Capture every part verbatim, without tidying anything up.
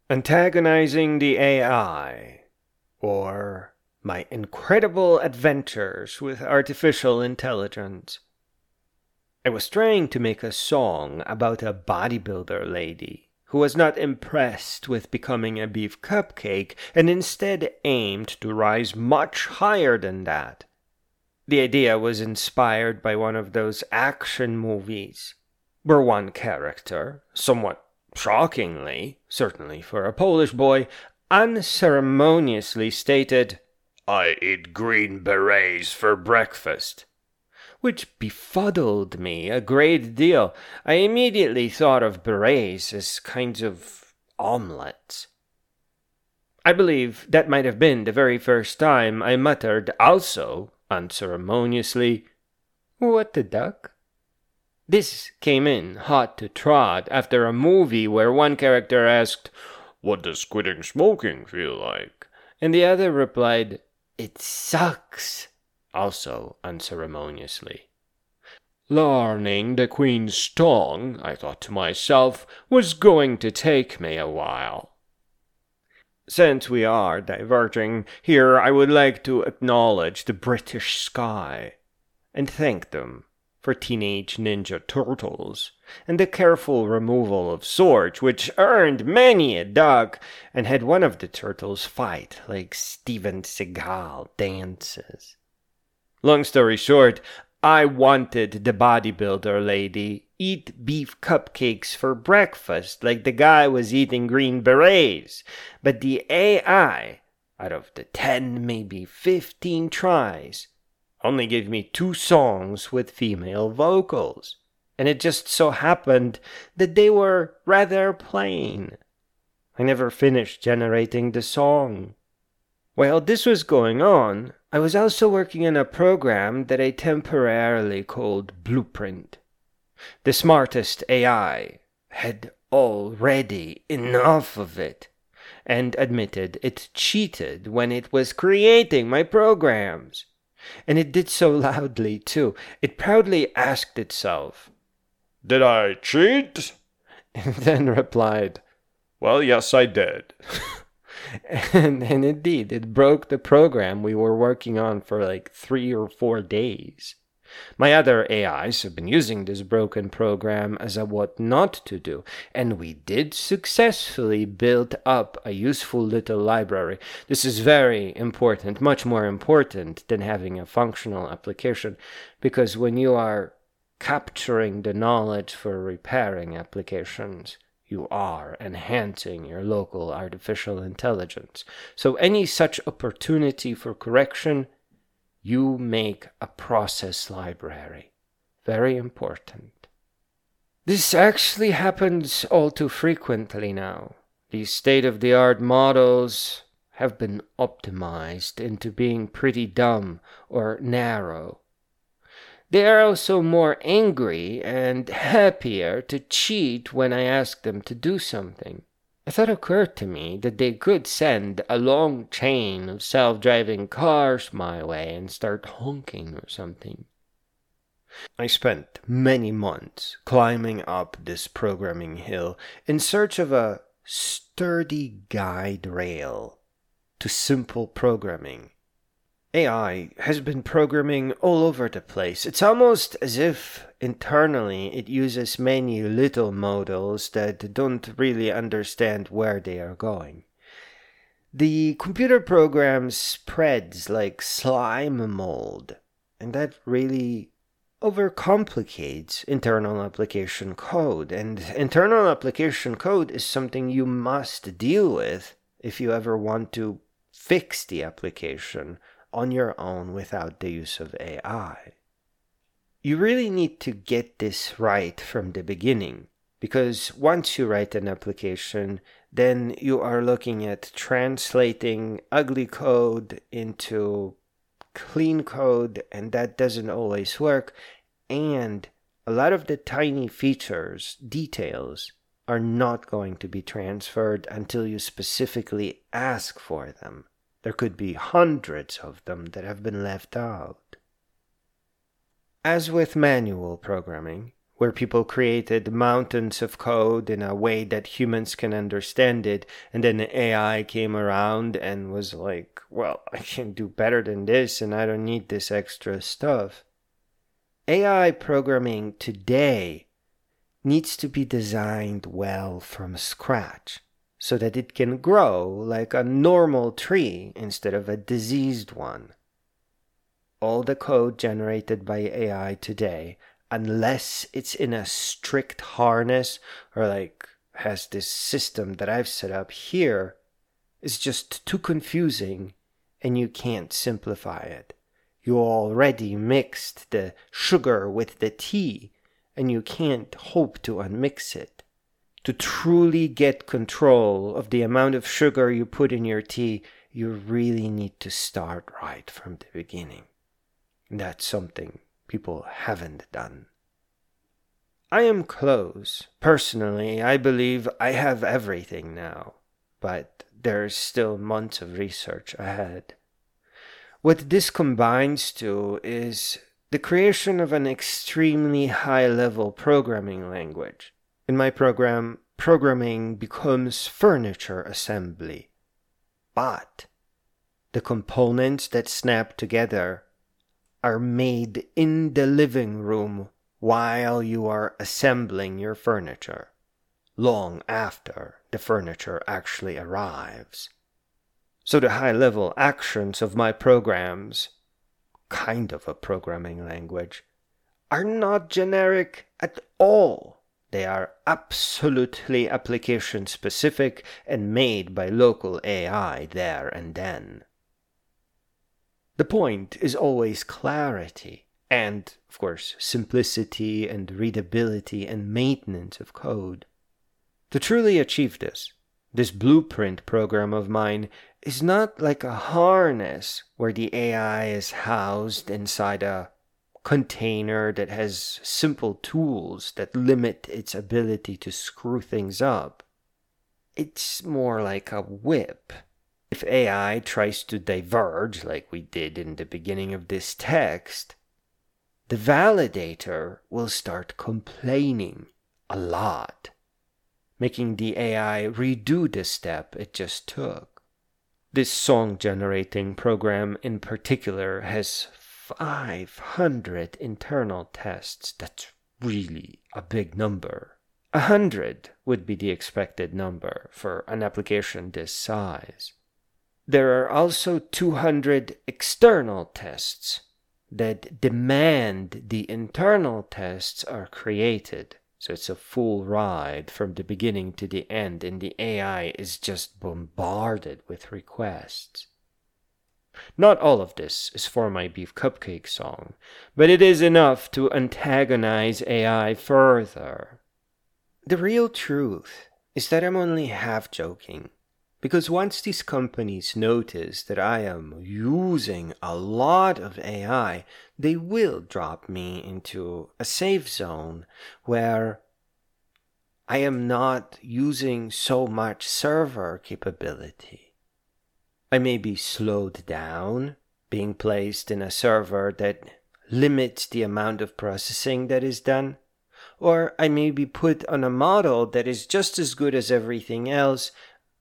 Antagonizing the A I, or My Incredible Adventures with Artificial Intelligence. I was trying to make a song about a bodybuilder lady who was not impressed with becoming a beef cupcake and instead aimed to rise much higher than that. The idea was inspired by one of those action movies, where one character, somewhat shockingly, certainly for a Polish boy, unceremoniously stated, "I eat green berets for breakfast," which befuddled me a great deal. I immediately thought of berets as kinds of omelets. I believe that might have been the very first time I muttered also, unceremoniously, "What the duck?" This came in hot to trot after a movie where one character asked, "What does quitting smoking feel like?" And the other replied, "It sucks," also unceremoniously. Learning the Queen's tongue, I thought to myself, was going to take me a while. Since we are diverging, here I would like to acknowledge the British Sky and thank them for Teenage Ninja Turtles, and the careful removal of swords, which earned many a duck, and had one of the turtles fight like Steven Seagal dances. Long story short, I wanted the bodybuilder lady eat beef cupcakes for breakfast like the guy was eating green berets, but the A I, out of the ten, maybe fifteen tries, only gave me two songs with female vocals, and it just so happened that they were rather plain. I never finished generating the song. While this was going on, I was also working on a program that I temporarily called Blueprint. The smartest A I had already enough of it, and admitted it cheated when it was creating my programs. And it did so loudly, too. It proudly asked itself, "Did I cheat?" And then replied, "Well, yes, I did." and, and indeed, it broke the program we were working on for like three or four days. My other A Is have been using this broken program as a what not to do, and we did successfully build up a useful little library. This is very important, much more important than having a functional application, because when you are capturing the knowledge for repairing applications, you are enhancing your local artificial intelligence. So any such opportunity for correction, you make a process library. Very important. This actually happens all too frequently now. These state-of-the-art models have been optimized into being pretty dumb or narrow. They are also more angry and happier to cheat when I ask them to do something. A thought occurred to me that they could send a long chain of self-driving cars my way and start honking or something. I spent many months climbing up this programming hill in search of a sturdy guide rail to simple programming. A I has been programming all over the place. It's almost as if internally it uses many little models that don't really understand where they are going. The computer program spreads like slime mold, and that really overcomplicates internal application code. And internal application code is something you must deal with if you ever want to fix the application on your own without the use of A I. You really need to get this right from the beginning, because once you write an application, then you are looking at translating ugly code into clean code, and that doesn't always work, and a lot of the tiny features, details, are not going to be transferred until you specifically ask for them. There could be hundreds of them that have been left out. As with manual programming, where people created mountains of code in a way that humans can understand it, and then the A I came around and was like, well, I can do better than this and I don't need this extra stuff. A I programming today needs to be designed well from scratch so that it can grow like a normal tree instead of a diseased one. All the code generated by A I today, unless it's in a strict harness or like has this system that I've set up here, is just too confusing and you can't simplify it. You already mixed the sugar with the tea and you can't hope to unmix it. To truly get control of the amount of sugar you put in your tea, you really need to start right from the beginning. That's something people haven't done. I am close. Personally, I believe I have everything now, but there's still months of research ahead. What this combines to is the creation of an extremely high-level programming language. In my program, programming becomes furniture assembly. But the components that snap together are made in the living room while you are assembling your furniture, long after the furniture actually arrives. So the high-level actions of my programs, kind of a programming language, are not generic at all. They are absolutely application-specific and made by local A I there and then. The point is always clarity and, of course, simplicity and readability and maintenance of code. To truly achieve this, this blueprint program of mine is not like a harness where the A I is housed inside a container that has simple tools that limit its ability to screw things up. It's more like a whip. If A I tries to diverge, like we did in the beginning of this text, the validator will start complaining a lot, making the A I redo the step it just took. This song-generating program in particular has five hundred internal tests. That's really a big number. A hundred would be the expected number for an application this size. There are also two hundred external tests that demand the internal tests are created. So it's a full ride from the beginning to the end, and the A I is just bombarded with requests. Not all of this is for my beef cupcake song, but it is enough to antagonize A I further. The real truth is that I'm only half joking. Because once these companies notice that I am using a lot of A I, they will drop me into a safe zone where I am not using so much server capability. I may be slowed down, being placed in a server that limits the amount of processing that is done, or I may be put on a model that is just as good as everything else.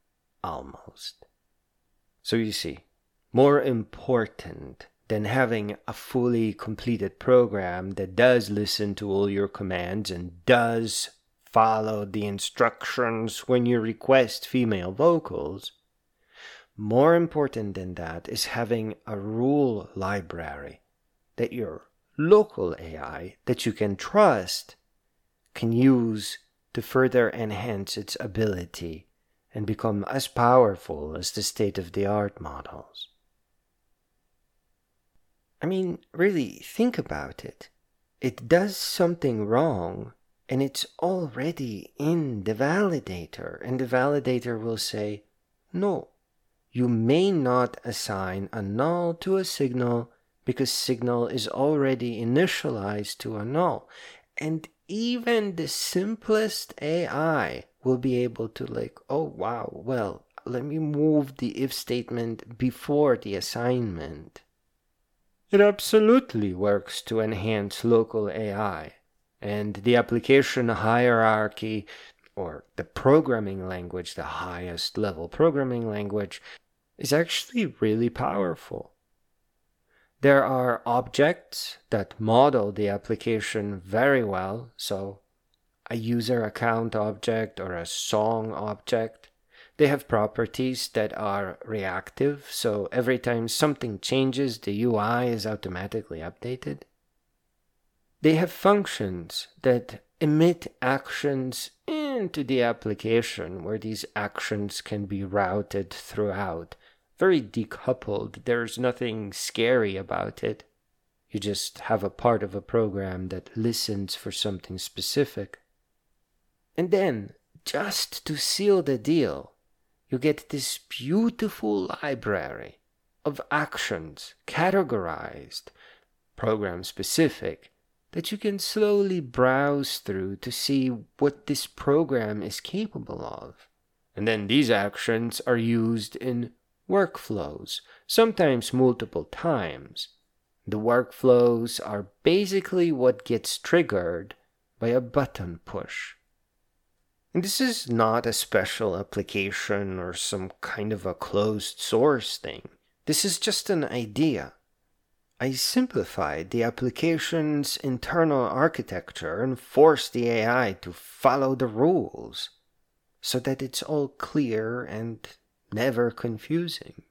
Almost. So you see, more important than having a fully completed program that does listen to all your commands and does follow the instructions when you request female vocals, more important than that is having a rule library that your local A I that you can trust can use to further enhance its ability and become as powerful as the state-of-the-art models. I mean, really, think about it. It does something wrong, and it's already in the validator, and the validator will say, no, you may not assign a null to a signal because signal is already initialized to a null. And even the simplest A I will be able to like, oh wow, well, let me move the if statement before the assignment. It absolutely works to enhance local A I. And the application hierarchy, or the programming language, the highest level programming language, is actually really powerful. There are objects that model the application very well, so a user account object or a song object. They have properties that are reactive, so every time something changes, the U I is automatically updated. They have functions that emit actions into the application, where these actions can be routed throughout. Very decoupled. There's nothing scary about it. You just have a part of a program that listens for something specific. And then, just to seal the deal, you get this beautiful library of actions, categorized, program-specific, that you can slowly browse through to see what this program is capable of. And then these actions are used in workflows, sometimes multiple times. The workflows are basically what gets triggered by a button push. And this is not a special application or some kind of a closed source thing. This is just an idea. I simplified the application's internal architecture and forced the A I to follow the rules, so that it's all clear and never confusing.